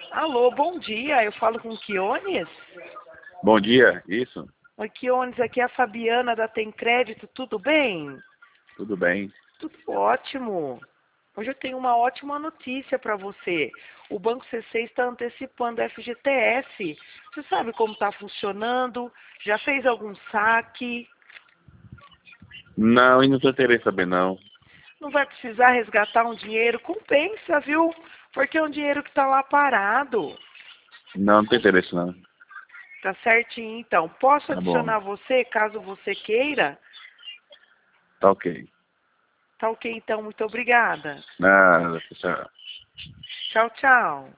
Alô, bom dia. Eu falo com o Quiones? Bom dia, isso? Oi, Quiones, aqui é a Fabiana da Tem Crédito, tudo bem? Tudo bem? Tudo ótimo. Hoje eu tenho uma ótima notícia para você. O Banco C6 está antecipando a FGTS. Você sabe como está funcionando? Já fez algum saque? Não, e não estou querendo saber não. Não vai precisar resgatar um dinheiro? Compensa, viu? Porque é um dinheiro que está lá parado. Não, não tem interesse não. Tá certinho, então. Posso Tá bom. adicionar você, caso você queira? Tá ok. Tá ok, então. Muito obrigada. Nada, tchau. Tchau, tchau.